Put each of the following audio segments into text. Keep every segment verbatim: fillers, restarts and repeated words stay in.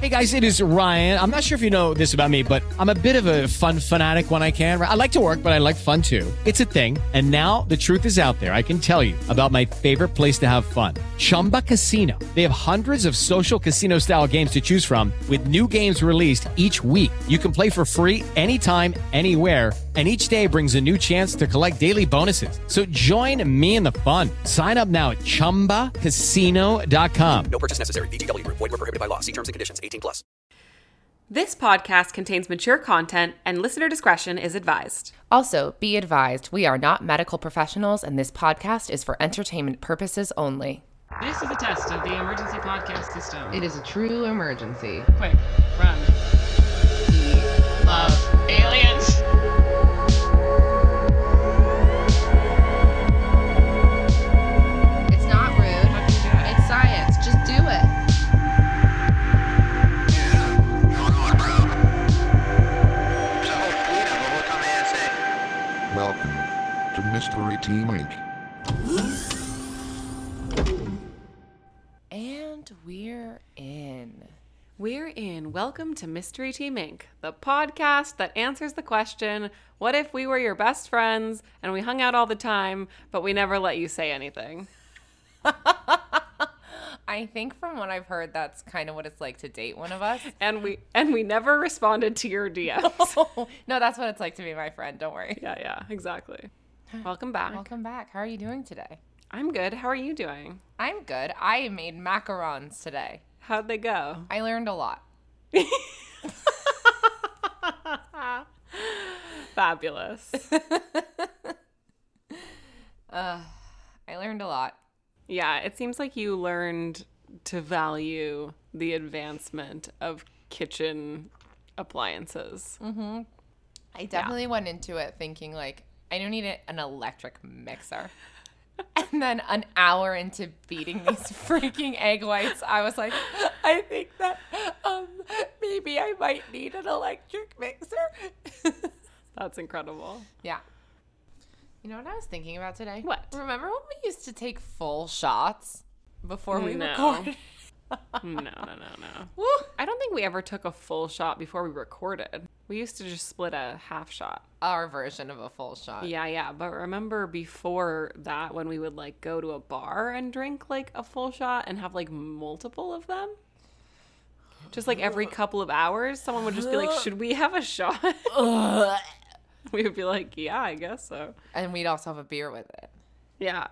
Hey guys, it is Ryan. I'm not sure if you know this about me, but I'm a bit of a fun fanatic when I can. I like to work, but I like fun too. It's a thing. And now the truth is out there. I can tell you about my favorite place to have fun. Chumba Casino. They have hundreds of social casino style games to choose from with new games released each week. You can play for free anytime, anywhere. And each day brings a new chance to collect daily bonuses. So join me in the fun. Sign up now at chumba casino dot com. No purchase necessary. V G W. Void where prohibited by law. See terms and conditions. eighteen plus. This podcast contains mature content and listener discretion is advised. Also, be advised, we are not medical professionals and this podcast is for entertainment purposes only. This is a test of the emergency podcast system. It is a true emergency. Quick, run. We love aliens. It's not rude. It's science. Just do it. Welcome to Mystery Team Incorporated. And we're in. We're in. Welcome to Mystery Team Incorporated, the podcast that answers the question, what if we were your best friends and we hung out all the time, but we never let you say anything? I think from what I've heard, that's kind of what it's like to date one of us. And we and we never responded to your D Ms. No, that's what it's like to be my friend. Don't worry. Yeah, yeah, exactly. Welcome back. Welcome back. How are you doing today? I'm good. How are you doing? I'm good. I made macarons today. How'd they go? I learned a lot. Fabulous. uh, I learned a lot. Yeah, it seems like you learned to value the advancement of kitchen appliances. Mm-hmm. I definitely yeah. went into it thinking, like, I don't need an electric mixer. And then an hour into beating these freaking egg whites, I was like, I think that um, maybe I might need an electric mixer. That's incredible. Yeah. You know what I was thinking about today? What? Remember when we used to take full shots before we no. recorded? no, no, no, no. Woo. I don't think we ever took a full shot before we recorded. We used to just split a half shot. Our version of a full shot. Yeah, yeah. But remember before that when we would like go to a bar and drink like a full shot and have like multiple of them? Just like every couple of hours, someone would just be like, should we have a shot? We would be like, yeah, I guess so. And we'd also have a beer with it. Yeah.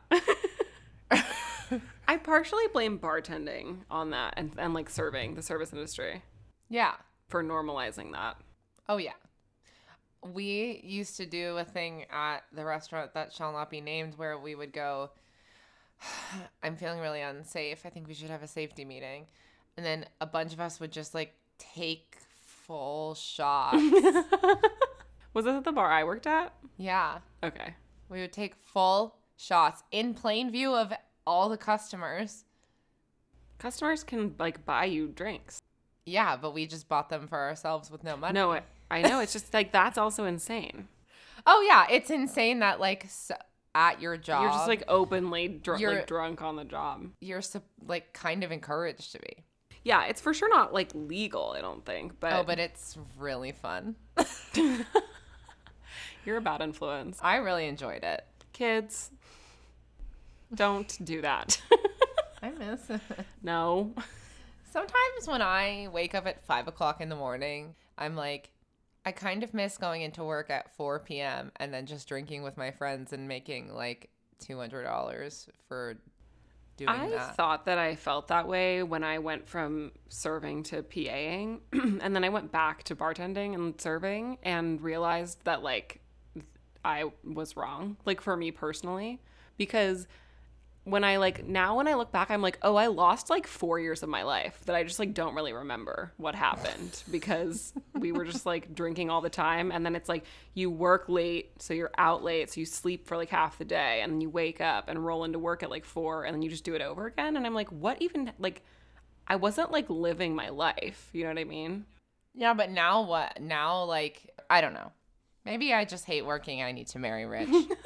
I partially blame bartending on that and, and like serving, the service industry. Yeah. For normalizing that. Oh, yeah. We used to do a thing at the restaurant that shall not be named where we would go, I'm feeling really unsafe. I think we should have a safety meeting. And then a bunch of us would just like take full shots. Was this at the bar I worked at? Yeah. Okay. We would take full shots in plain view of all the customers. Customers can like buy you drinks. Yeah, but we just bought them for ourselves with no money. No, I, I know. It's just like that's also insane. Oh, yeah. It's insane that like so, at your job. You're just like openly dr- you're, like drunk on the job. You're like kind of encouraged to be. Yeah, it's for sure not like legal, I don't think. But Oh, but it's really fun. You're a bad influence. I really enjoyed it. Kids, don't do that. I miss it. No. Sometimes when I wake up at five o'clock in the morning, I'm like, I kind of miss going into work at four p.m. and then just drinking with my friends and making like two hundred dollars for doing I that. I thought that I felt that way when I went from serving to PAing and then I went back to bartending and serving and realized that like I was wrong, like for me personally, because when I like now when I look back, I'm like, oh, I lost like four years of my life that I just like don't really remember what happened because we were just like drinking all the time. And then it's like you work late, so you're out late, so you sleep for like half the day and then you wake up and roll into work at like four and then you just do it over again. And I'm like, what even like I wasn't like living my life. You know what I mean? Yeah, but now what? Now like, I don't know. Maybe I just hate working. I need to marry rich.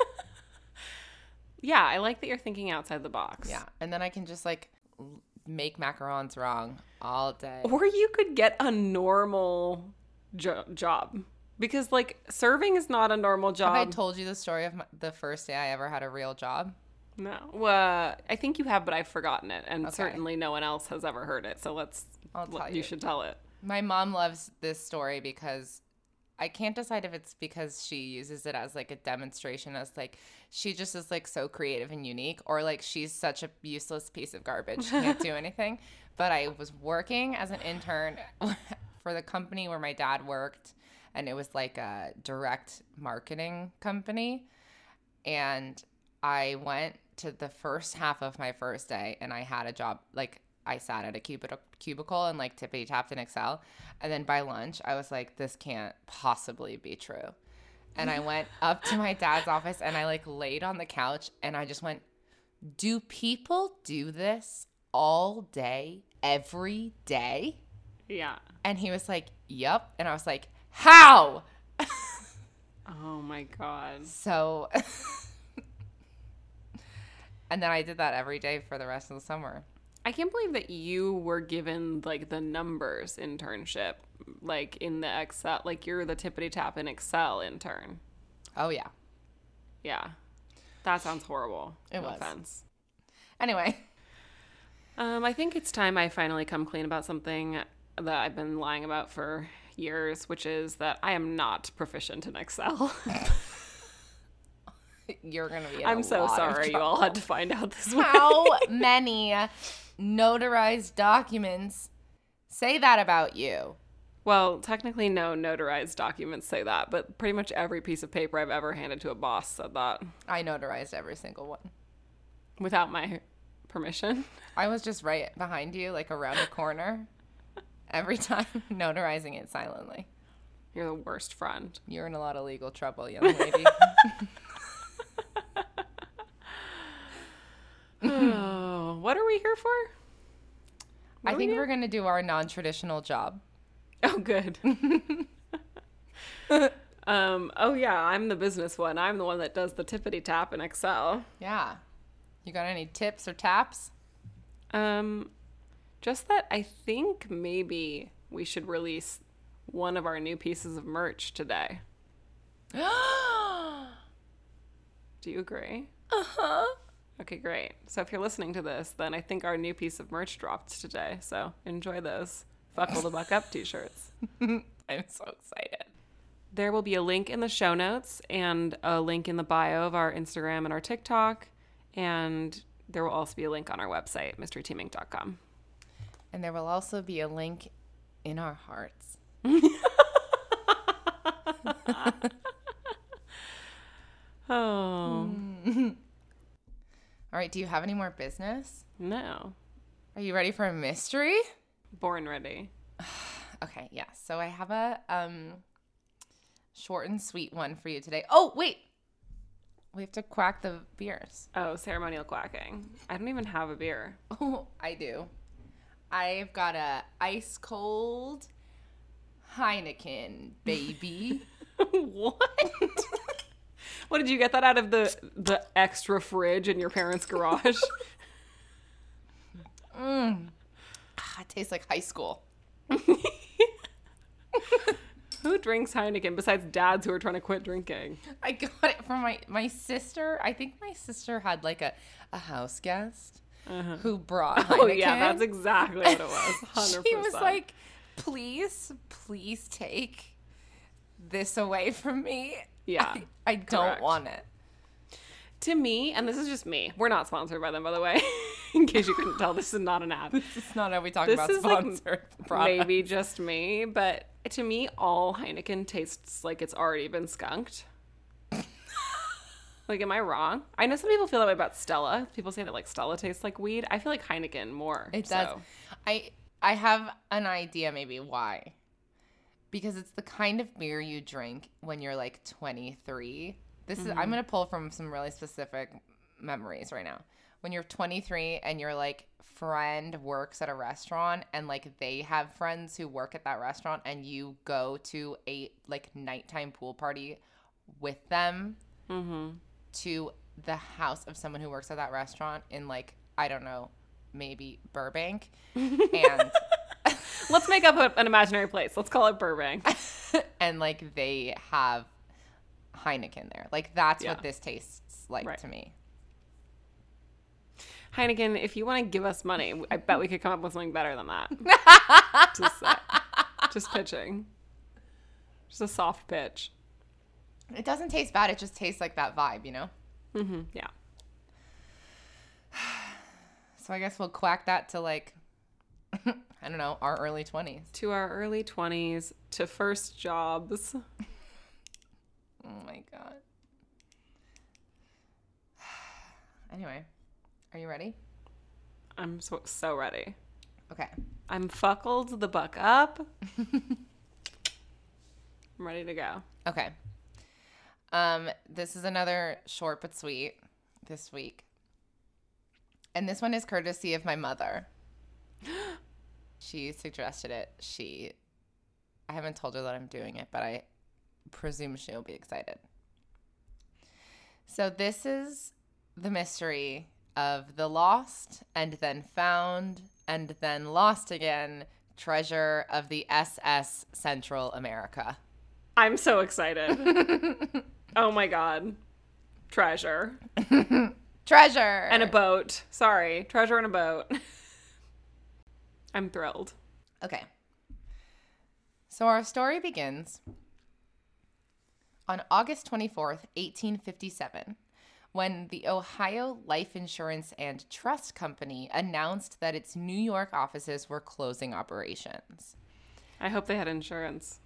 Yeah, I like that you're thinking outside the box. Yeah, and then I can just like make macarons wrong all day. Or you could get a normal jo- job. Because, like, serving is not a normal job. Have I told you the story of my, the first day I ever had a real job? No. Uh, I think you have, but I've forgotten it. And Okay. certainly no one else has ever heard it. So let's, I'll tell you you. should tell it. My mom loves this story because I can't decide if it's because she uses it as like a demonstration, as like she just is like so creative and unique, or like she's such a useless piece of garbage, she can't do anything. But I was working as an intern for the company where my dad worked, and it was like a direct marketing company. And I went to the first half of my first day, and I had a job, like I sat at a cubicle, cubicle and like tippity tapped in Excel. And then by lunch, I was like, this can't possibly be true. And I went up to my dad's office and I like laid on the couch and I just went, do people do this all day, every day? Yeah. And he was like, yep. And I was like, how? Oh, my God. So, and then I did that every day for the rest of the summer. I can't believe that you were given like the numbers internship, like in the Excel, like you're the tippity tap in Excel intern. Oh, yeah. Yeah. That sounds horrible. It no was. offense. Anyway. Um, I think it's time I finally come clean about something that I've been lying about for years, which is that I am not proficient in Excel. You're going to be in I'm a so lot of sorry you all trouble. had to find out this way. How many notarized documents say that about you? Well, technically no notarized documents say that, but pretty much every piece of paper I've ever handed to a boss said that I notarized every single one. without my permission. I was just right behind you, like around the corner, every time, notarizing it silently. You're the worst friend. You're in a lot of legal trouble, young lady. Oh, what are we here for? What I are we think doing? we're going to do our non-traditional job. Oh, good. um. Oh, yeah. I'm the business one. I'm the one that does the tippity tap in Excel. Yeah. You got any tips or taps? Um, just that I think maybe we should release one of our new pieces of merch today. Do you agree? Uh-huh. Okay, great. So if you're listening to this, then I think our new piece of merch dropped today. So enjoy those Buckle the Buck Up t-shirts. I'm so excited. There will be a link in the show notes and a link in the bio of our Instagram and our TikTok. And there will also be a link on our website, mystery team inc dot com. And there will also be a link in our hearts. Oh, All right, do you have any more business? no. Are you ready for a mystery? Born ready. Okay, yeah. So I have a um short and sweet one for you today. Oh, wait. We have to quack the beers. Oh, ceremonial quacking. I don't even have a beer. Oh, I do. I've got a ice cold Heineken, baby. What? What, did you get that out of the the extra fridge in your parents' garage? Mm. Ah, it tastes like high school. Who drinks Heineken besides dads who are trying to quit drinking? I got it from my, my sister. I think my sister had like a, a house guest who brought Heineken. Oh, yeah, that's exactly what it was. one hundred percent. She was like, please, please take this away from me. Yeah, I, I don't correct. want it. To me, and this is just me, we're not sponsored by them, by the way, in case you couldn't tell, this is not an ad. It's not how we talk This about is like sponsored products. maybe just me, but to me, all Heineken tastes like it's already been skunked. Like, am I wrong? I know some people feel that way about Stella. People say that like Stella tastes like weed. I feel like Heineken more. It does. so. I I have an idea maybe why. Because it's the kind of beer you drink when you're like twenty-three. This is I'm going to pull from some really specific memories right now. When you're twenty-three and your like friend works at a restaurant and like they have friends who work at that restaurant and you go to a like nighttime pool party with them to the house of someone who works at that restaurant in like, I don't know, maybe Burbank. And Let's make up a, an imaginary place. Let's call it Burbank. And like they have Heineken there. Like that's Yeah. what this tastes like Right. to me. Heineken, if you want to give us money, I bet we could come up with something better than that. Just say- Just pitching. Just a soft pitch. It doesn't taste bad. It just tastes like that vibe, you know? Mm-hmm. Yeah. So I guess we'll quack that to like, I don't know, our early twenties. To our early twenties, to first jobs. Oh my God. Anyway, are you ready? I'm so, so ready. Okay. I'm fuckled the buck up. I'm ready to go. Okay. Um, this is another short but sweet this week. And this one is courtesy of my mother. She suggested it. She, I haven't told her that I'm doing it, but I presume she'll be excited. So this is the mystery of the lost and then found and then lost again treasure of the S S Central America. I'm so excited. Oh my God. Treasure. Treasure! And a boat. Sorry. Treasure and a boat. I'm thrilled. Okay. So our story begins on August twenty-fourth, eighteen fifty-seven, when the Ohio Life Insurance and Trust Company announced that its New York offices were closing operations. I hope they had insurance.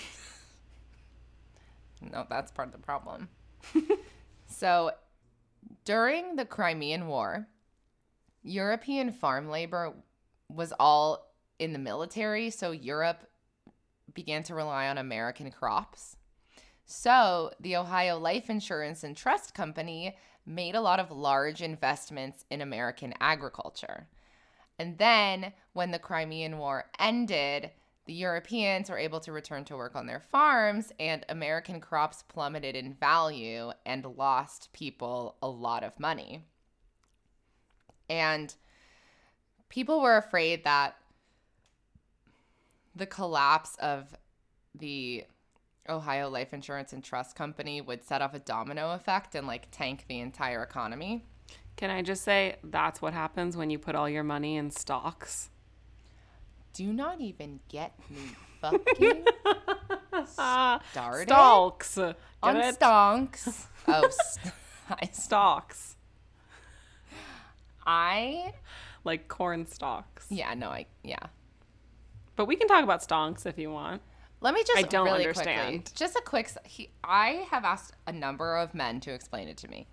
No, that's part of the problem. So, during the Crimean War, European farm labor was all in the military, so Europe began to rely on American crops. So, the Ohio Life Insurance and Trust Company made a lot of large investments in American agriculture. And then, when the Crimean War ended, the Europeans were able to return to work on their farms, and American crops plummeted in value and lost people a lot of money. And people were afraid that the collapse of the Ohio Life Insurance and Trust Company would set off a domino effect and like tank the entire economy. Can I just say that's what happens when you put all your money in stocks? Do not even get me fucking started Stalks. Get on it? stonks. Oh, st- I, Stalks. I, Like corn stalks. yeah, no, I, yeah. But we can talk about stonks if you want. Let me just I don't really understand. quickly, just a quick, s- he, I have asked a number of men to explain it to me.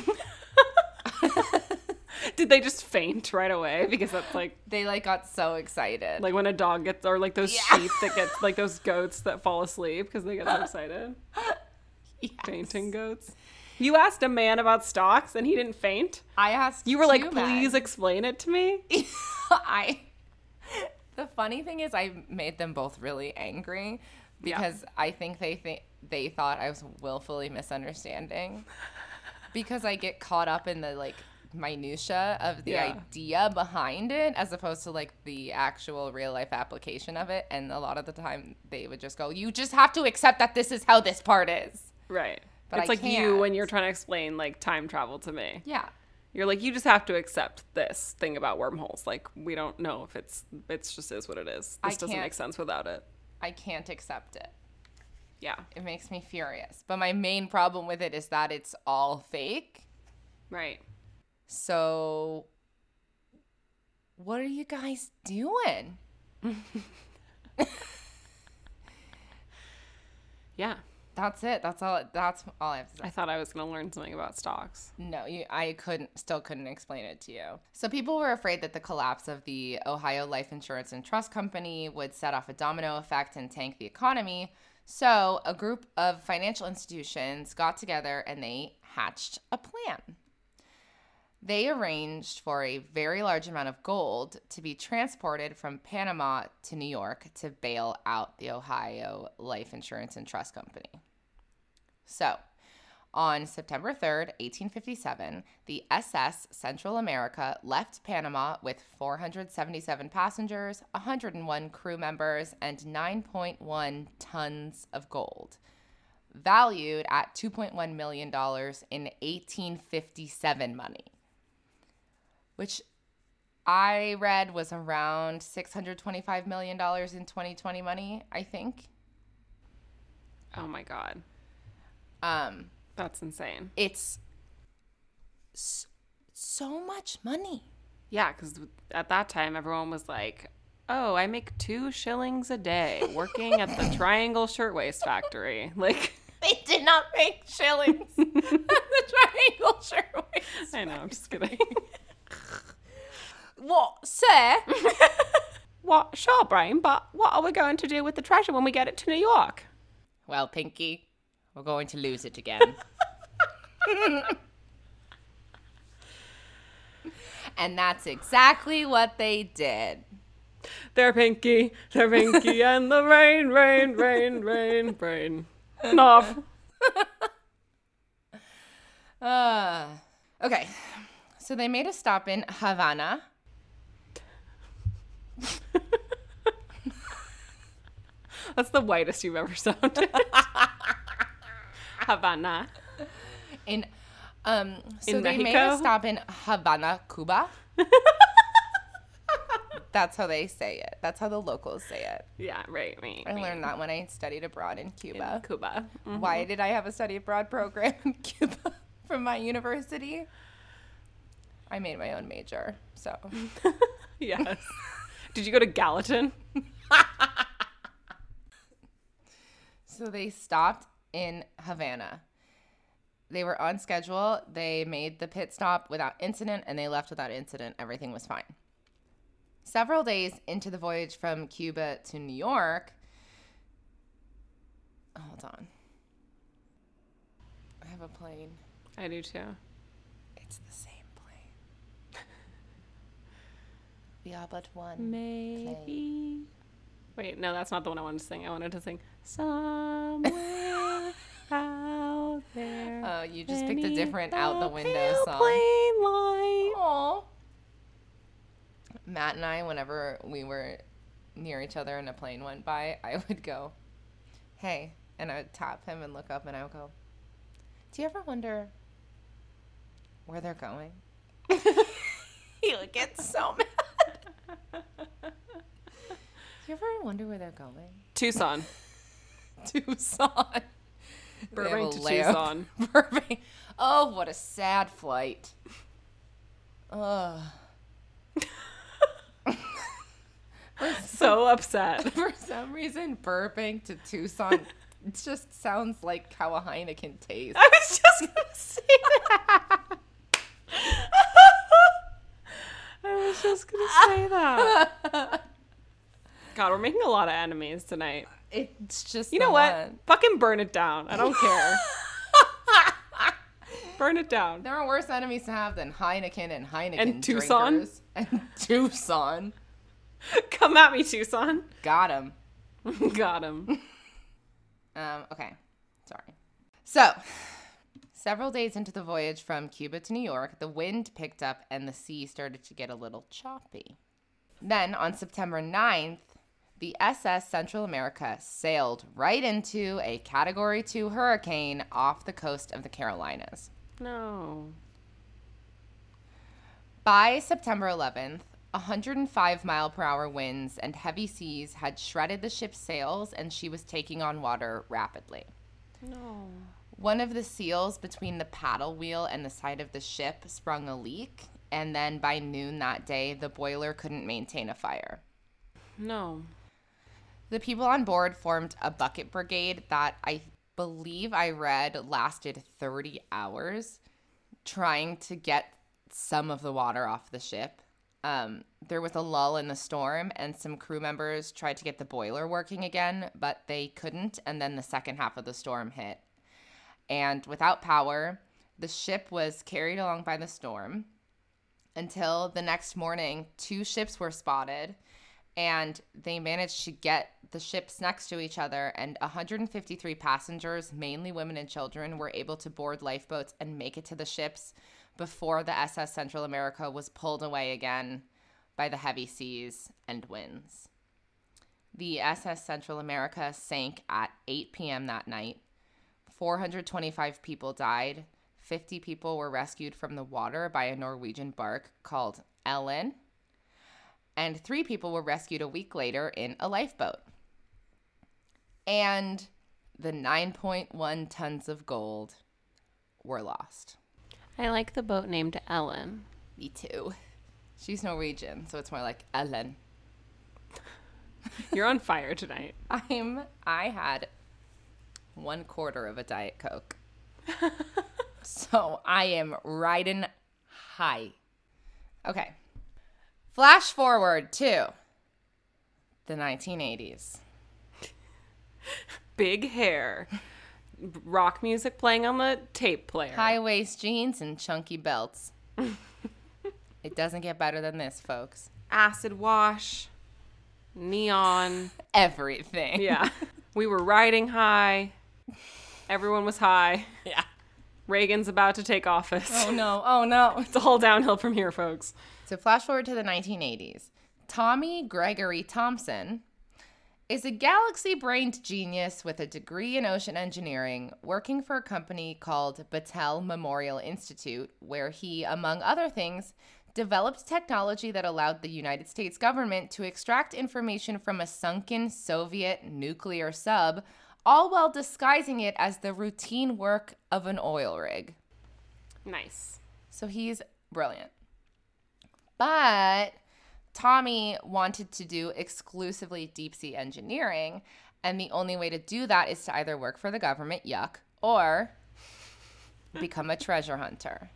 Did they just faint right away? Because that's like They like got so excited. like when a dog gets, or like those Yeah. sheep that get, like those goats that fall asleep because they get so excited. Yes. Fainting goats. You asked a man about stocks and he didn't faint? I asked You were like, two please men. explain it to me? I. The funny thing is, I made them both really angry because I think they think they thought I was willfully misunderstanding. Because I get caught up in the like minutia of the Yeah. idea behind it, as opposed to like the actual real life application of it. And a lot of the time, they would just go, "You just have to accept that this is how this part is." Right. But it's I like you can't. when you're trying to explain like time travel to me. Yeah. You're like, you just have to accept this thing about wormholes. Like, we don't know if it's, it's just is what it is. I This doesn't can't- make sense without it. I can't accept it. Yeah. It makes me furious. But my main problem with it is that it's all fake. Right. So, what are you guys doing? Yeah. That's it. That's all. That's all I have to I say. thought I was going to learn something about stocks. No, you. I couldn't. Still couldn't explain it to you. So people were afraid that the collapse of the Ohio Life Insurance and Trust Company would set off a domino effect and tank the economy. So a group of financial institutions got together and they hatched a plan. They arranged for a very large amount of gold to be transported from Panama to New York to bail out the Ohio Life Insurance and Trust Company. So, On September third, eighteen fifty-seven, the S S Central America left Panama with four hundred seventy-seven passengers, one hundred one crew members, and nine point one tons of gold, valued at two point one million dollars in eighteen fifty-seven money, which I read was around six hundred twenty-five million dollars in twenty twenty money, I think. Oh my God. Um... That's insane. It's so, so much money. Yeah, because at that time, everyone was like, oh, I make two shillings a day working at the Triangle Shirtwaist Factory. Like, They did not make shillings at the Triangle Shirtwaist. I know, I'm just kidding. What, sir? What? Sure, Brain, but what are we going to do with the treasure when we get it to New York? Well, Pinky, we're going to lose it again. And that's exactly what they did. They're Pinky, they're Pinky, and the rain, rain, rain, rain, rain. Enough. Uh, okay, so they made a stop in Havana. That's the whitest you've ever sounded. Havana. In, um, so In they made Mexico? a stop in Havana, Cuba. That's how they say it. That's how the locals say it. Yeah, right, right. I right. learned that when I studied abroad in Cuba. In Cuba. Mhm. Why did I have a study abroad program in Cuba from my university? I made my own major, so. Yes. Did you go to Gallatin? So they stopped in Havana. They were on schedule. They made the pit stop without incident, and they left without incident. Everything was fine. Several days into the voyage from Cuba to New York, hold on. I have a plane. I do too. It's the same plane. We are but one. Maybe. Wait, no, that's not the one I wanted to sing. I wanted to sing Somewhere Out There. Oh, you just picked a different Out the Window song. Plain light. Aw. Matt and I, whenever we were near each other and a plane went by, I would go, hey, and I would tap him and look up and I would go, do you ever wonder where they're going? He would get so mad. Do you ever wonder where they're going? Tucson. Tucson. Burbank to They have a layover. Tucson. Burbank. Oh, what a sad flight. Ugh. So upset. For some reason, Burbank to Tucson, it just sounds like how a Heineken tastes. I was just going to say that. I was just going to say that. God, we're making a lot of enemies tonight. It's just You the know what? one. Fucking burn it down. I don't care. Burn it down. There are worse enemies to have than Heineken and Heineken And Tucson? drinkers. And Tucson. Come at me, Tucson. Got him. Got him. Um, okay. Sorry. So, several days into the voyage from Cuba to New York, the wind picked up and the sea started to get a little choppy. Then, on September ninth, the S S Central America sailed right into a Category two hurricane off the coast of the Carolinas. No. By September eleventh, one hundred five mile per hour winds and heavy seas had shredded the ship's sails, and she was taking on water rapidly. No. One of the seals between the paddle wheel and the side of the ship sprung a leak, and then by noon that day, the boiler couldn't maintain a fire. No. The people on board formed a bucket brigade that I believe I read lasted thirty hours trying to get some of the water off the ship. Um, there was a lull in the storm, and some crew members tried to get the boiler working again, but they couldn't, and then the second half of the storm hit. And without power, the ship was carried along by the storm until the next morning, two ships were spotted, and they managed to get the ships next to each other, and one hundred fifty-three passengers, mainly women and children, were able to board lifeboats and make it to the ships before the S S Central America was pulled away again by the heavy seas and winds. The S S Central America sank at eight p.m. that night. four hundred twenty-five people died. fifty people were rescued from the water by a Norwegian bark called Ellen. And three people were rescued a week later in a lifeboat. And the nine point one tons of gold were lost. I like the boat named Ellen. Me too. She's Norwegian, so it's more like Ellen. You're on fire tonight. I'm I had one quarter of a Diet Coke. So I am riding high. Okay. Flash forward to the nineteen eighties. Big hair. Rock music playing on the tape player. High waist jeans and chunky belts. It doesn't get better than this, folks. Acid wash. Neon. Everything. Yeah. We were riding high. Everyone was high. Yeah. Reagan's about to take office. Oh no, oh no. It's all downhill from here, folks. So flash forward to the nineteen eighties. Tommy Gregory Thompson is a galaxy-brained genius with a degree in ocean engineering working for a company called Battelle Memorial Institute, where he, among other things, developed technology that allowed the United States government to extract information from a sunken Soviet nuclear sub, all while disguising it as the routine work of an oil rig. Nice. So he's brilliant. But Tommy wanted to do exclusively deep sea engineering, and the only way to do that is to either work for the government, yuck, or become a treasure hunter.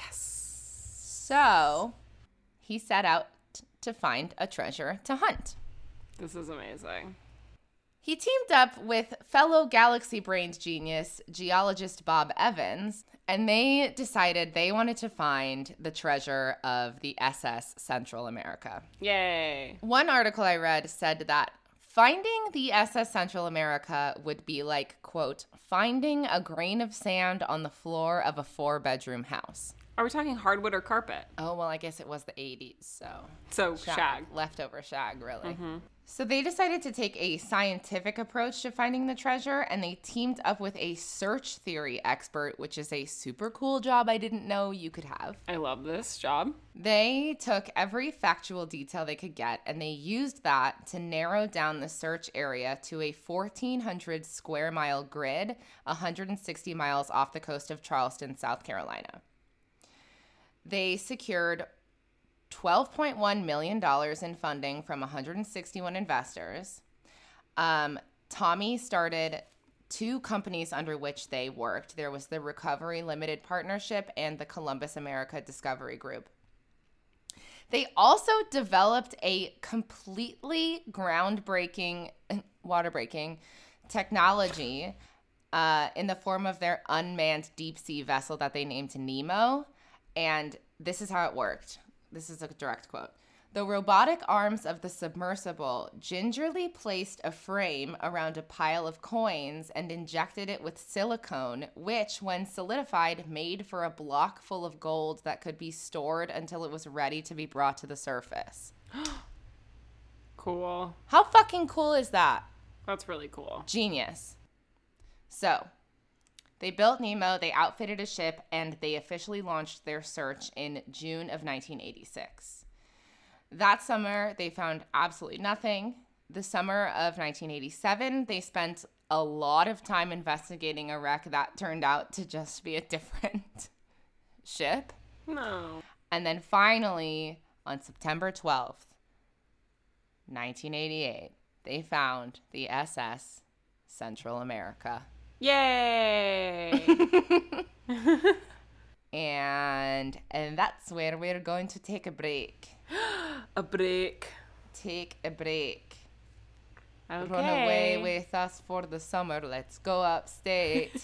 Yes. So he set out t- to find a treasure to hunt. This is amazing. He teamed up with fellow galaxy-brained genius, geologist Bob Evans, and they decided they wanted to find the treasure of the S S Central America. Yay. One article I read said that finding the S S Central America would be like, quote, finding a grain of sand on the floor of a four-bedroom house. Are we talking hardwood or carpet? Oh, well, I guess it was the eighties, so... So, shag. Leftover shag, really. Mm-hmm. So they decided to take a scientific approach to finding the treasure, and they teamed up with a search theory expert, which is a super cool job I didn't know you could have. I love this job. They took every factual detail they could get, and they used that to narrow down the search area to a fourteen hundred square mile grid, one hundred sixty miles off the coast of Charleston, South Carolina. They secured twelve point one million dollars in funding from one hundred sixty-one investors. Um, Tommy started two companies under which they worked. There was the Recovery Limited Partnership and the Columbus America Discovery Group. They also developed a completely groundbreaking, water-breaking technology uh, in the form of their unmanned deep-sea vessel that they named Nemo. And this is how it worked. This is a direct quote. The robotic arms of the submersible gingerly placed a frame around a pile of coins and injected it with silicone, which, when solidified, made for a block full of gold that could be stored until it was ready to be brought to the surface. Cool. How fucking cool is that? That's really cool. Genius. So, they built Nemo, they outfitted a ship, and they officially launched their search in June of nineteen eighty-six. That summer, they found absolutely nothing. The summer of nineteen eighty-seven, they spent a lot of time investigating a wreck that turned out to just be a different ship. No. And then finally, on September twelfth, nineteen eighty-eight, they found the S S Central America. Yay! and and that's where we're going to take a break. A break. Take a break. Okay. Run away with us for the summer. Let's go upstate.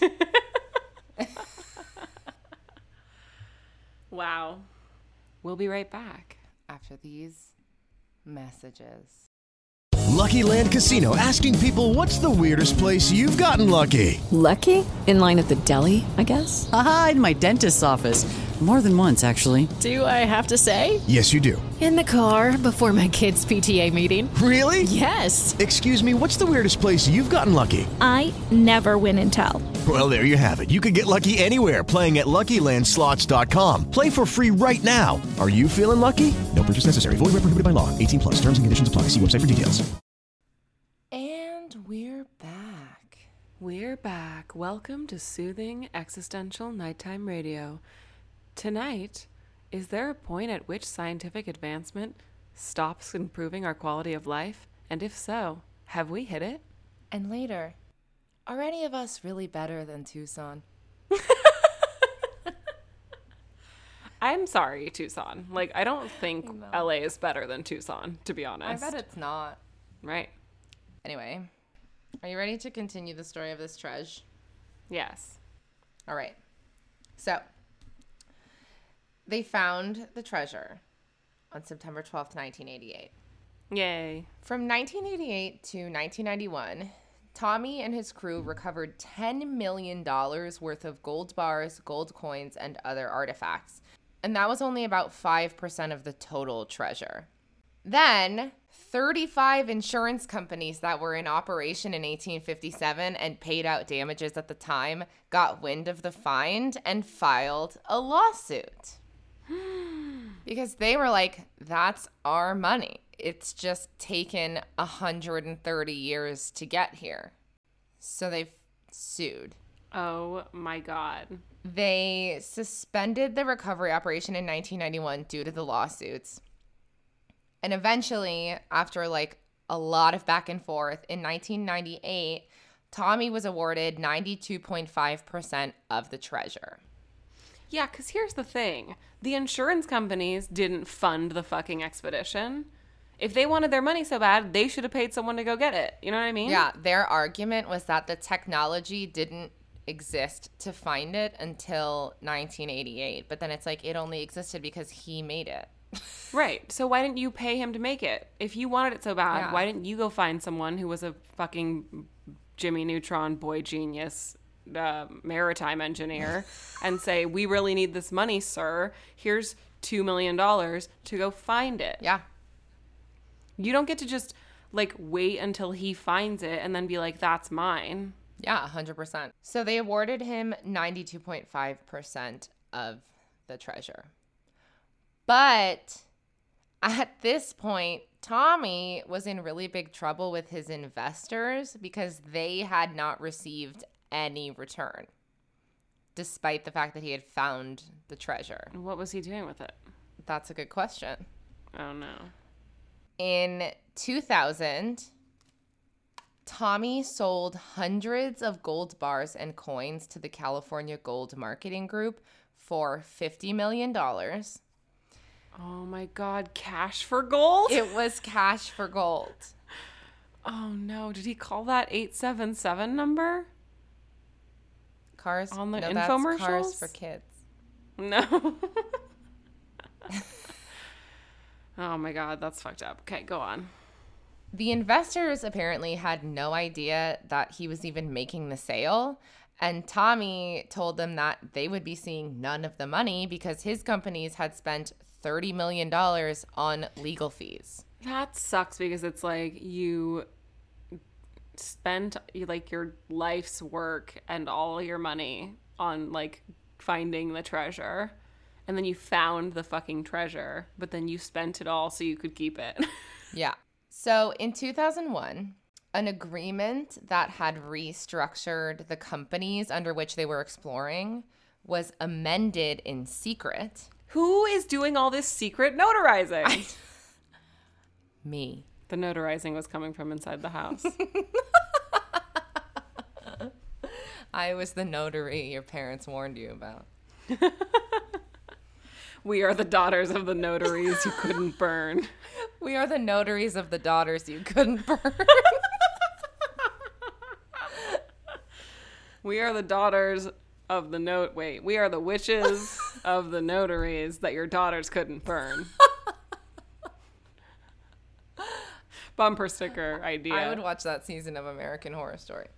Wow. We'll be right back After these messages. Lucky Land Casino, asking people, what's the weirdest place you've gotten lucky? Lucky? In line at the deli, I guess? Aha, in my dentist's office. More than once, actually. Do I have to say? Yes, you do. In the car before my kids' P T A meeting. Really? Yes. Excuse me, what's the weirdest place you've gotten lucky? I never win and tell. Well, there you have it. You can get lucky anywhere, playing at Lucky Land Slots dot com. Play for free right now. Are you feeling lucky? No purchase necessary. Void where prohibited by law. eighteen plus. Terms and conditions apply. See website for details. And we're back. We're back. Welcome to Soothing Existential Nighttime Radio. Tonight, is there a point at which scientific advancement stops improving our quality of life? And if so, have we hit it? And later, are any of us really better than Tucson? I'm sorry, Tucson. Like, I don't think L A is better than Tucson, to be honest. I bet it's not. Right. Anyway, are you ready to continue the story of this treasure? Yes. All right. So, they found the treasure on September twelfth, nineteen eighty-eight. Yay. From nineteen eighty-eight to nineteen ninety-one, Tommy and his crew recovered ten million dollars worth of gold bars, gold coins, and other artifacts. And that was only about five percent of the total treasure. Then, thirty-five insurance companies that were in operation in eighteen fifty-seven and paid out damages at the time got wind of the find and filed a lawsuit. Because they were like, that's our money. It's just taken one hundred thirty years to get here. So they've sued. Oh my God. They suspended the recovery operation in nineteen ninety-one due to the lawsuits. And eventually, after like a lot of back and forth, in nineteen ninety-eight, Tommy was awarded ninety-two point five percent of the treasure. Yeah, because here's the thing. The insurance companies didn't fund the fucking expedition. If they wanted their money so bad, they should have paid someone to go get it. You know what I mean? Yeah, their argument was that the technology didn't exist to find it until nineteen eighty-eight. But then it's like it only existed because he made it. Right. So why didn't you pay him to make it? If you wanted it so bad, Yeah. why didn't you go find someone who was a fucking Jimmy Neutron boy genius uh, maritime engineer and say, we really need this money, sir. Here's two million dollars to go find it. Yeah. You don't get to just like wait until he finds it and then be like, that's mine. Yeah, one hundred percent. So they awarded him ninety-two point five percent of the treasure. But at this point, Tommy was in really big trouble with his investors because they had not received any return, despite the fact that he had found the treasure. What was he doing with it? That's a good question. Oh, no. In two thousand, Tommy sold hundreds of gold bars and coins to the California Gold Marketing Group for fifty million dollars. Oh my God, cash for gold? It was cash for gold. Oh no, did he call that eight seven seven number? Cars on the no, infomercials? That's Cars for Kids. No. Oh my God, that's fucked up. Okay, go on. The investors apparently had no idea that he was even making the sale. And Tommy told them that they would be seeing none of the money because his companies had spent thirty million dollars on legal fees. That sucks because it's like you spent like your life's work and all your money on like finding the treasure. And then you found the fucking treasure, but then you spent it all so you could keep it. Yeah. So in two thousand one, an agreement that had restructured the companies under which they were exploring was amended in secret. Who is doing all this secret notarizing? I... Me. The notarizing was coming from inside the house. I was the notary your parents warned you about. We are the daughters of the notaries you couldn't burn. We are the notaries of the daughters you couldn't burn. We are the daughters of the note. Wait, we are the witches of the notaries that your daughters couldn't burn. bumper sticker idea. I would watch that season of American Horror Story.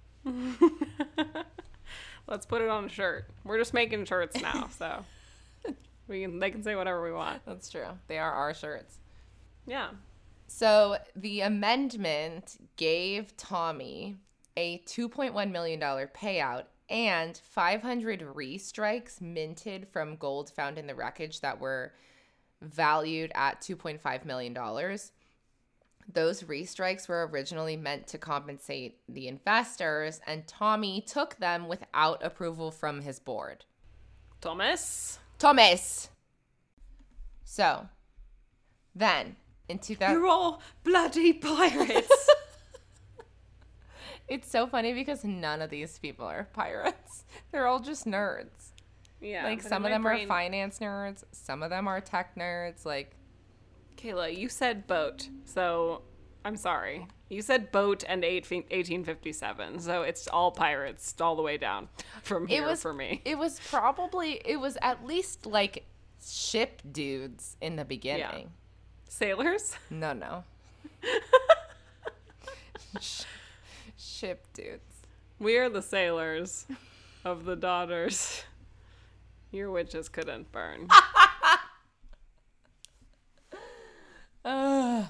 Let's put it on a shirt. We're just making shirts now, so we can they can say whatever we want. That's true. They are our shirts. Yeah. So the amendment gave Tommy a two point one million dollars payout and five hundred restrikes minted from gold found in the wreckage that were valued at two point five million dollars. Those restrikes were originally meant to compensate the investors, and Tommy took them without approval from his board. Thomas? Thomas! So, then, in two thousand... You're all bloody pirates! It's so funny because none of these people are pirates. They're all just nerds. Yeah. Like, but some in of my them brain- are finance nerds. Some of them are tech nerds. Like, Kayla, you said boat, so I'm sorry. You said boat and eighteen fifty-seven, so it's all pirates all the way down from here it was for me. It was probably, it was at least like ship dudes in the beginning. Yeah. Sailors? No, no. Sh- ship dudes. We are the sailors of the daughters. Your witches couldn't burn. uh.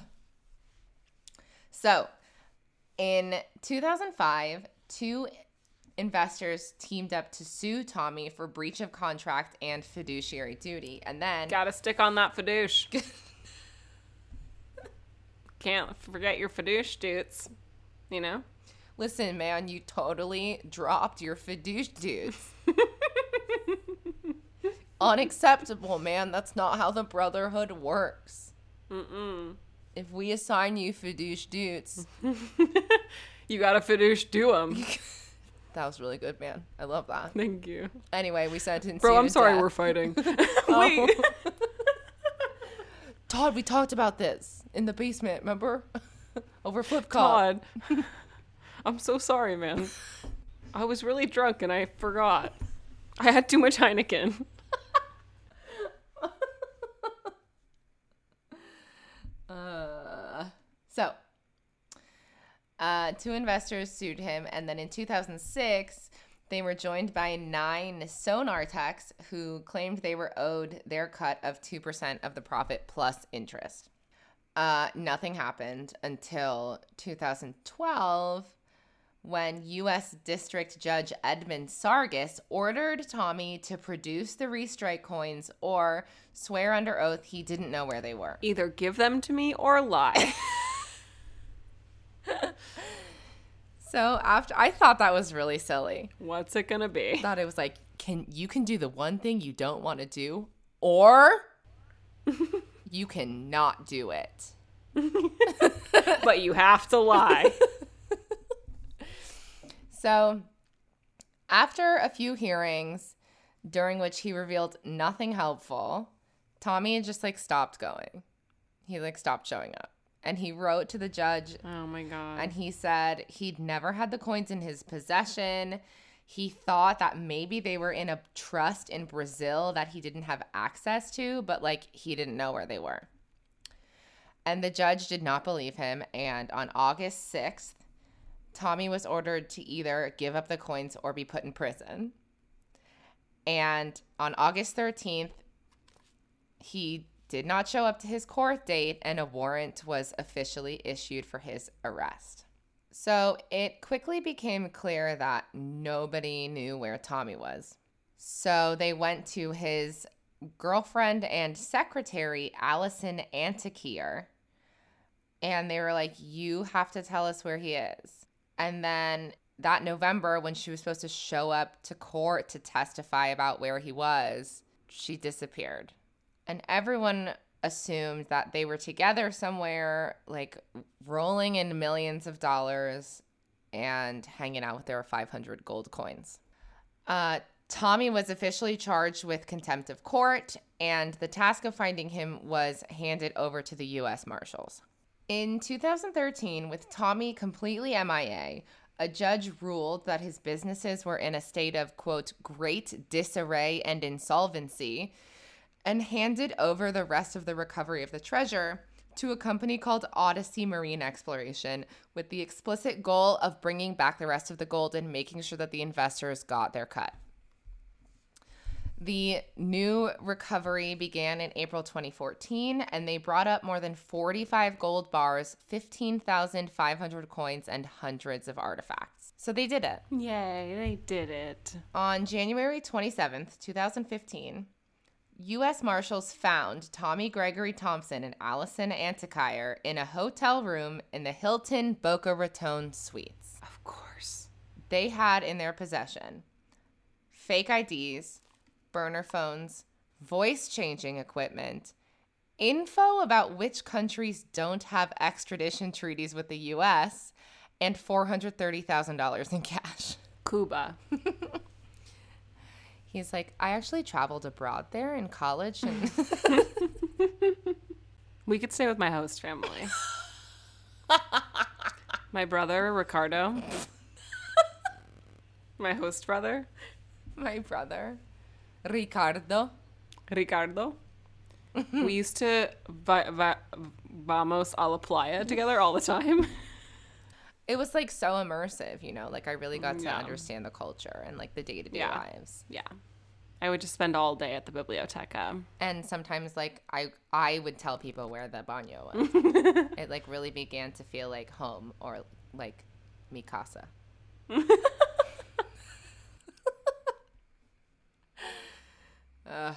So, in two thousand five, two investors teamed up to sue Tommy for breach of contract and fiduciary duty. And then... Gotta stick on that fidouche. Can't forget your fidouche, dudes. You know? Listen, man, you totally dropped your fidouche dudes. Unacceptable, man. That's not how the brotherhood works. Mm-mm. If we assign you fidouche dudes... You gotta fidouche do them. That was really good, man. I love that. Thank you. Anyway, we sentenced Bro, you I'm to sorry death. we're fighting. Oh. Wait. Todd, we talked about this in the basement, remember? Over flip call. Todd. I'm so sorry, man. I was really drunk and I forgot. I had too much Heineken. uh, so, uh, two investors sued him, and then in two thousand six, they were joined by nine sonar techs who claimed they were owed their cut of two percent of the profit plus interest. Uh, nothing happened until two thousand twelve, when U S District Judge Edmund Sargis ordered Tommy to produce the restrike coins or swear under oath he didn't know where they were. Either give them to me or lie. So after, I thought that was really silly. What's it gonna be? I thought it was like, can you can do the one thing you don't want to do, or you cannot do it. But you have to lie. So, after a few hearings, during which he revealed nothing helpful, Tommy just like stopped going. He like stopped showing up. And he wrote to the judge. Oh my God. And he said he'd never had the coins in his possession. He thought that maybe they were in a trust in Brazil that he didn't have access to, but like he didn't know where they were. And the judge did not believe him. And on August sixth, Tommy was ordered to either give up the coins or be put in prison. And on August thirteenth, he did not show up to his court date, and a warrant was officially issued for his arrest. So it quickly became clear that nobody knew where Tommy was. So they went to his girlfriend and secretary, Allison Antikier, and they were like, you have to tell us where he is. And then that November, when she was supposed to show up to court to testify about where he was, she disappeared. And everyone assumed that they were together somewhere, like rolling in millions of dollars and hanging out with their five hundred gold coins. Uh, Tommy was officially charged with contempt of court, and the task of finding him was handed over to the U S Marshals. In two thousand thirteen, with Tommy completely M I A, a judge ruled that his businesses were in a state of, quote, great disarray and insolvency, and handed over the rest of the recovery of the treasure to a company called Odyssey Marine Exploration with the explicit goal of bringing back the rest of the gold and making sure that the investors got their cut. The new recovery began in April twenty fourteen, and they brought up more than forty-five gold bars, fifteen thousand five hundred coins, and hundreds of artifacts. So they did it. Yay, they did it. On January twenty-seventh, twenty fifteen, U S Marshals found Tommy Gregory Thompson and Allison Antikyre in a hotel room in the Hilton Boca Raton Suites. Of course. They had in their possession fake I Ds, burner phones, voice-changing equipment, info about which countries don't have extradition treaties with the U S, and four hundred thirty thousand dollars in cash. Cuba. He's like, I actually traveled abroad there in college. And we could stay with my host family. My brother, Ricardo. My host brother. My brother, Ricardo. Ricardo. We used to va- va- vamos a la playa together all the time. It was like so immersive, you know, like I really got to Yeah. understand the culture and like the day-to-day Yeah. lives. Yeah. I would just spend all day at the biblioteca. And sometimes like I I would tell people where the baño was. It like really began to feel like home or like mi casa. uh.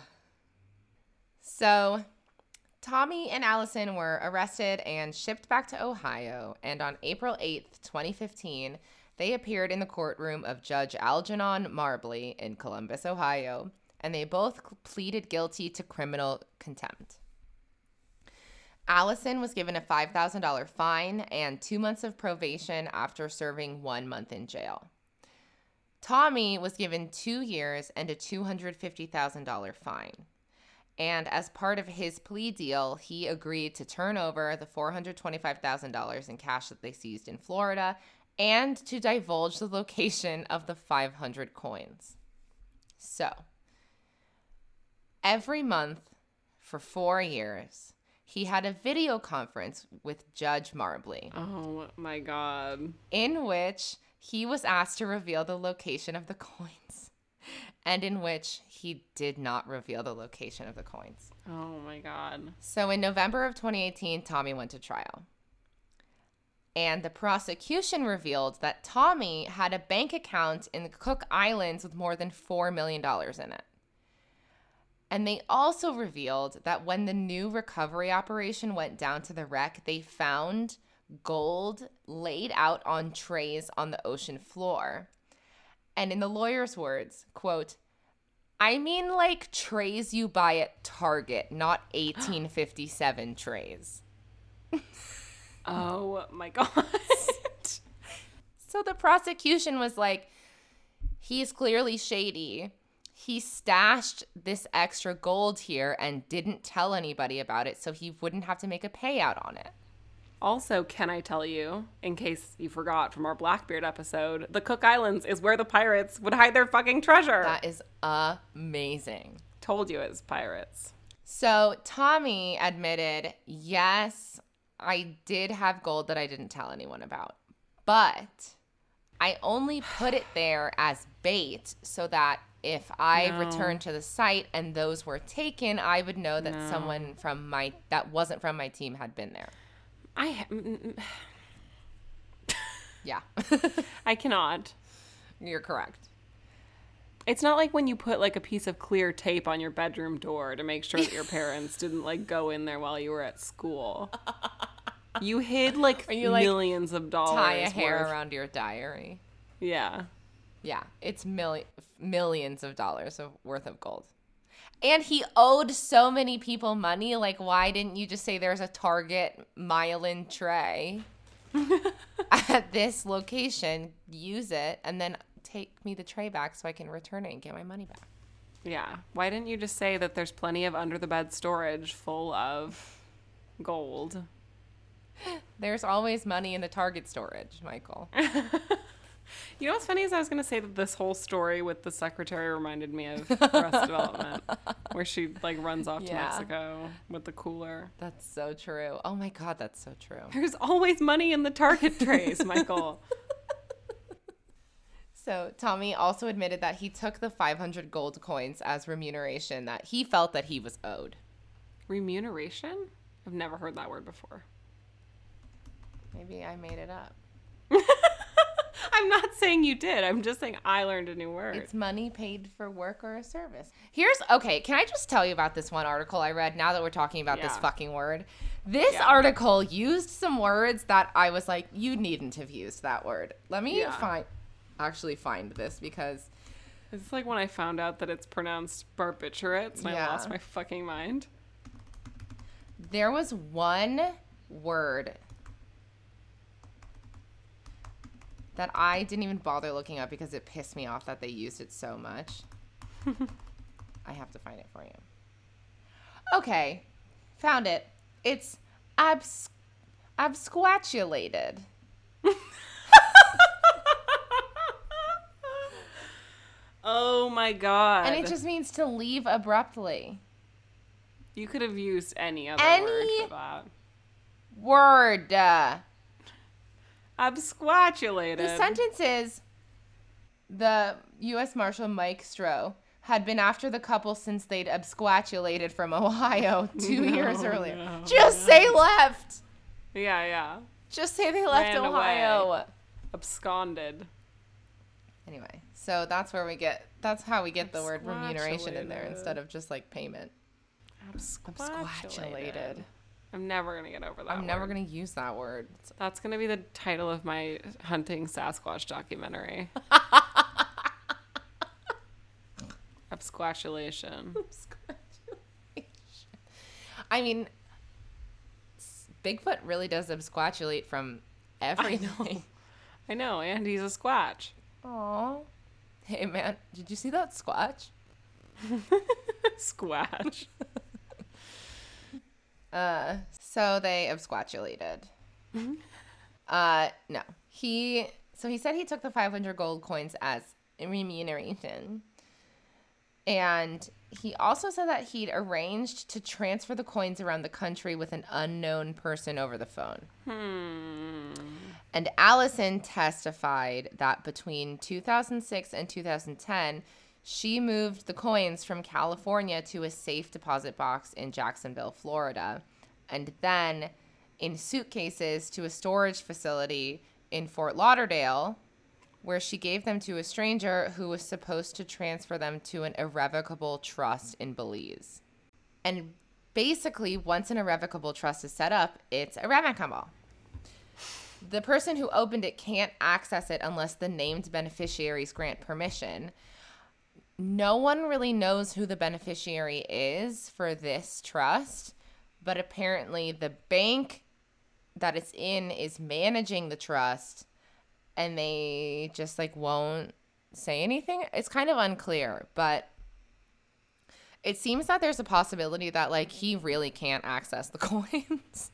So Tommy and Allison were arrested and shipped back to Ohio, and on April eighth, twenty fifteen, they appeared in the courtroom of Judge Algernon Marbley in Columbus, Ohio, and they both pleaded guilty to criminal contempt. Allison was given a five thousand dollars fine and two months of probation after serving one month in jail. Tommy was given two years and a two hundred fifty thousand dollars fine. And as part of his plea deal, he agreed to turn over the four hundred twenty-five thousand dollars in cash that they seized in Florida and to divulge the location of the five hundred coins. So, every month for four years, he had a video conference with Judge Marbley. Oh my God. In which he was asked to reveal the location of the coins. And in which he did not reveal the location of the coins. Oh my God. So in November of twenty eighteen, Tommy went to trial. And the prosecution revealed that Tommy had a bank account in the Cook Islands with more than four million dollars in it. And they also revealed that when the new recovery operation went down to the wreck, they found gold laid out on trays on the ocean floor. And in the lawyer's words, quote, I mean like trays you buy at Target, not eighteen fifty-seven trays. Oh my God. So the prosecution was like, he's clearly shady. He stashed this extra gold here and didn't tell anybody about it so he wouldn't have to make a payout on it. Also, can I tell you, in case you forgot from our Blackbeard episode, the Cook Islands is where the pirates would hide their fucking treasure. That is amazing. Told you it's pirates. So Tommy admitted, yes, I did have gold that I didn't tell anyone about, but I only put it there as bait so that if I No. returned to the site and those were taken, I would know that No. someone from my that wasn't from my team had been there. I ha- Yeah. I cannot. You're correct. It's not like when you put like a piece of clear tape on your bedroom door to make sure that your parents didn't like go in there while you were at school. You hid like Or you, like, millions of dollars. Tie a hair worth. around your diary. Yeah. Yeah, it's mil- millions of dollars of worth of gold. And he owed so many people money. Like, why didn't you just say there's a Target myelin tray at this location, use it, and then take me the tray back so I can return it and get my money back? Yeah. Why didn't you just say that there's plenty of under the bed storage full of gold? There's always money in the Target storage, Michael. You know what's funny is I was going to say that this whole story with the secretary reminded me of Arrested Development, where she like runs off to Yeah. Mexico with the cooler. That's so true. Oh my God, that's so true. There's always money in the Target trays, Michael. So Tommy also admitted that he took the five hundred gold coins as remuneration that he felt that he was owed. Remuneration? I've never heard that word before. Maybe I made it up. I'm not saying you did. I'm just saying I learned a new word. It's money paid for work or a service. Here's, okay, can I just tell you about this one article I read now that we're talking about Yeah. this fucking word? This Yeah. article used some words that I was like, you needn't have used that word. Let me Yeah. find, actually find this because It's like when I found out that it's pronounced barbiturates and Yeah. I lost my fucking mind. there was one word that I didn't even bother looking up because it pissed me off that they used it so much. I have to find it for you. Okay, found it. It's abs- absquatulated. Oh my god. And it just means to leave abruptly. You could have used any other Any- word for that. Word. Uh, Absquatulated. the sentence is, the U S Marshal Mike Stroh had been after the couple since they'd absquatulated from Ohio two No, years earlier. no, Just say left. Yeah, yeah. Just say they left Ran Ohio. away. Absconded. Anyway, so that's where we get, that's how we get the word remuneration in there Absquatulated. instead of just like payment. Absquatulated. I'm never going to get over that I'm never word. going to use that word. That's going to be the title of my hunting Sasquatch documentary. Absquatulation. I mean, s- Bigfoot really does absquatulate from everything. I know, and he's a squatch. Aw. Hey, man, did you see that squatch? Squatch. Uh, so they absquatulated. uh, no. He, so he said he took the five hundred gold coins as remuneration. And he also said that he'd arranged to transfer the coins around the country with an unknown person over the phone. Hmm. And Allison testified that between two thousand six and two thousand ten, she moved the coins from California to a safe deposit box in Jacksonville, Florida, and then in suitcases to a storage facility in Fort Lauderdale, where she gave them to a stranger who was supposed to transfer them to an irrevocable trust in Belize. And basically, once an irrevocable trust is set up, it's irrevocable. The person who opened it can't access it unless the named beneficiaries grant permission. No one really knows who the beneficiary is for this trust, but apparently the bank that it's in is managing the trust, and they just like won't say anything. It's kind of unclear, but it seems that there's a possibility that like he really can't access the coins.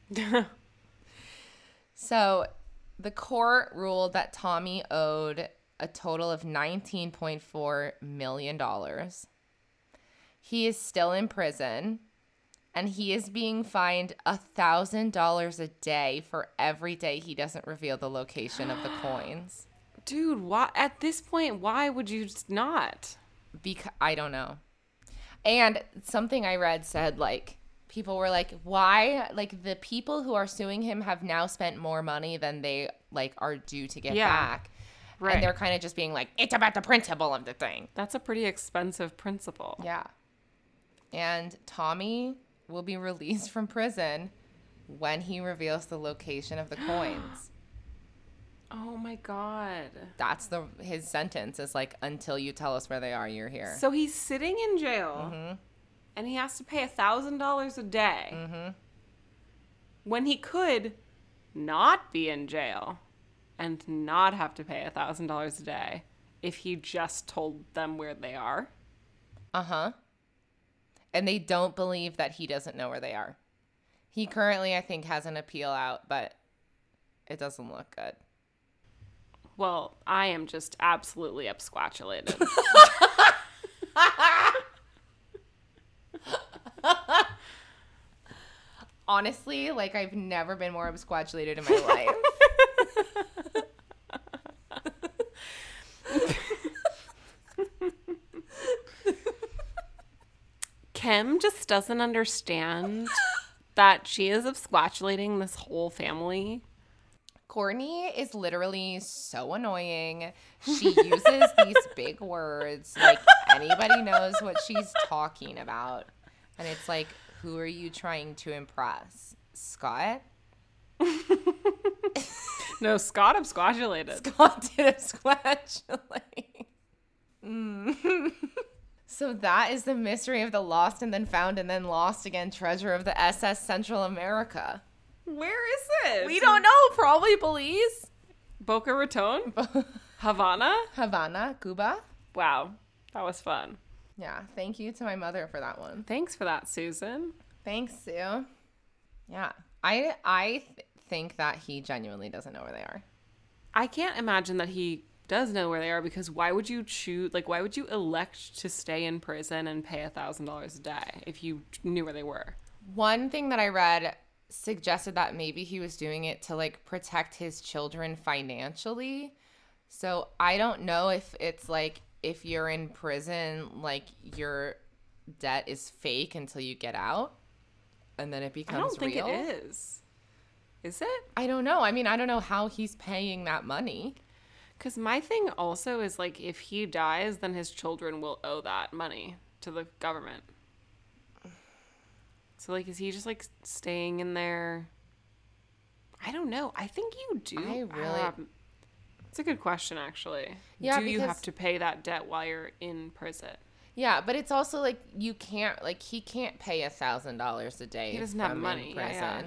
So the court ruled that Tommy owed a total of nineteen point four million dollars. He is still in prison, and he is being fined one thousand dollars a day for every day he doesn't reveal the location of the coins. Dude, why at this point, why would you just not? Because I don't know. And something I read said, like, people were like, why? Like, the people who are suing him have now spent more money than they, like, are due to get Yeah. back. Right. And they're kind of just being like, it's about the principle of the thing. That's a pretty expensive principle. Yeah. And Tommy will be released from prison when he reveals the location of the coins. Oh my god. That's the his sentence is like, until you tell us where they are, you're here. So he's sitting in jail, Mhm. and he has to pay a thousand dollars a day Mm-hmm. when he could not be in jail and not have to pay a thousand dollars a day if he just told them where they are. Uh-huh. And they don't believe that he doesn't know where they are. He currently, I think, has an appeal out, but it doesn't look good. Well, I am just absolutely absquatulated. Honestly, like, I've never been more absquatulated in my life. Kim just doesn't understand that she is absquatulating this whole family. Courtney is literally so annoying. She uses these big words like anybody knows what she's talking about. And it's like, who are you trying to impress? Scott? No, Scott absquatulated. Scott did absquatulate. Mm. So that is the mystery of the lost and then found and then lost again treasure of the S S Central America. Where is it? We don't know. Probably Belize. Boca Raton? Havana? Havana, Cuba. Wow. That was fun. Yeah. Thank you to my mother for that one. Thanks for that, Susan. Thanks, Sue. Yeah. I I th- think that he genuinely doesn't know where they are. I can't imagine that he does know where they are, because why would you choose, like, why would you elect to stay in prison and pay a thousand dollars a day if you knew where they were? One thing that I read suggested that maybe he was doing it to, like, protect his children financially. So I don't know if it's like, if you're in prison, like, your debt is fake until you get out and then it becomes real. I don't think real. it is. Is it? I don't know. I mean, I don't know how he's paying that money. Because my thing also is, like, if he dies, then his children will owe that money to the government. So, like, is he just, like, staying in there? I don't know. I think you do. I really... Um, it's a good question, actually. Yeah, do you because... have to pay that debt while you're in prison? Yeah, but it's also, like, you can't, like, he can't pay a thousand dollars a day. He doesn't from have money. in prison. Yeah, yeah.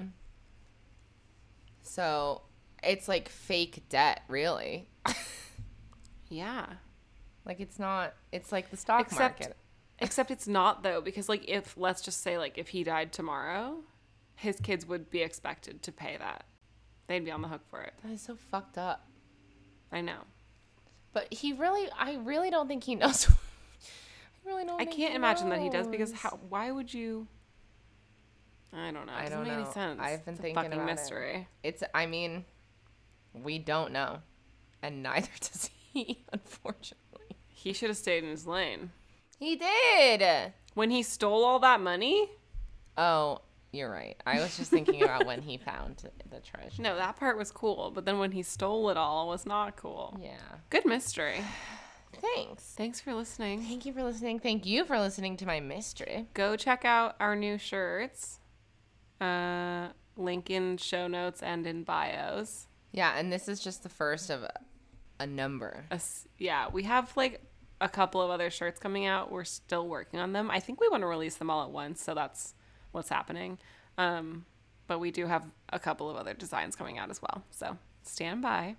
So it's like fake debt, really. Yeah. Like, it's not, it's like the stock except, market. Except it's not, though, because, like, if, let's just say, like, if he died tomorrow, his kids would be expected to pay that. They'd be on the hook for it. That is so fucked up. I know. But he really, I really don't think he knows. I really don't I think can't he imagine knows. that he does, because how, why would you? I don't know. It I doesn't don't make know. any sense. I've been it's thinking a fucking about mystery. it. It's, I mean, we don't know. And neither does he, unfortunately. He should have stayed in his lane. He did. When he stole all that money? Oh, you're right. I was just thinking about when he found the treasure. No, that part was cool. But then when he stole it all was not cool. Yeah. Good mystery. Thanks. Thanks for listening. Thank you for listening. Thank you for listening to my mystery. Go check out our new shirts. Uh, link in show notes and in bios. Yeah, and this is just the first of a, a number. A, yeah, we have like a couple of other shirts coming out. We're still working on them. I think we want to release them all at once, so that's what's happening. Um, but we do have a couple of other designs coming out as well. So stand by.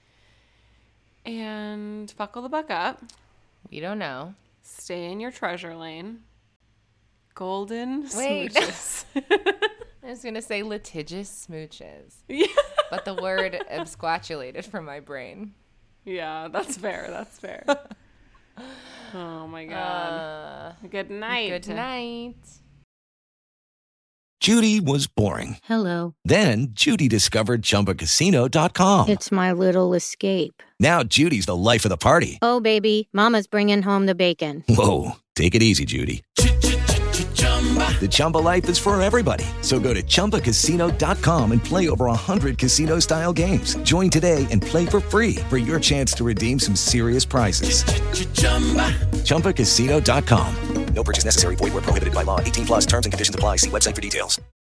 And buckle the buck up. We don't know. Stay in your treasure lane. Golden Wait. smooches. I was going to say litigious smooches. Yeah. But the word absquatulated from my brain. Yeah, that's fair. That's fair. Oh, my God. Uh, Good night. Good night. Judy was boring. Hello. Then Judy discovered Chumba Casino dot com. It's my little escape. Now Judy's the life of the party. Oh, baby, mama's bringing home the bacon. Whoa, take it easy, Judy. The Chumba life is for everybody. So go to Chumba Casino dot com and play over one hundred casino-style games. Join today and play for free for your chance to redeem some serious prizes. Chumba Casino dot com. No purchase necessary. Void where prohibited by law. eighteen plus terms and conditions apply. See website for details.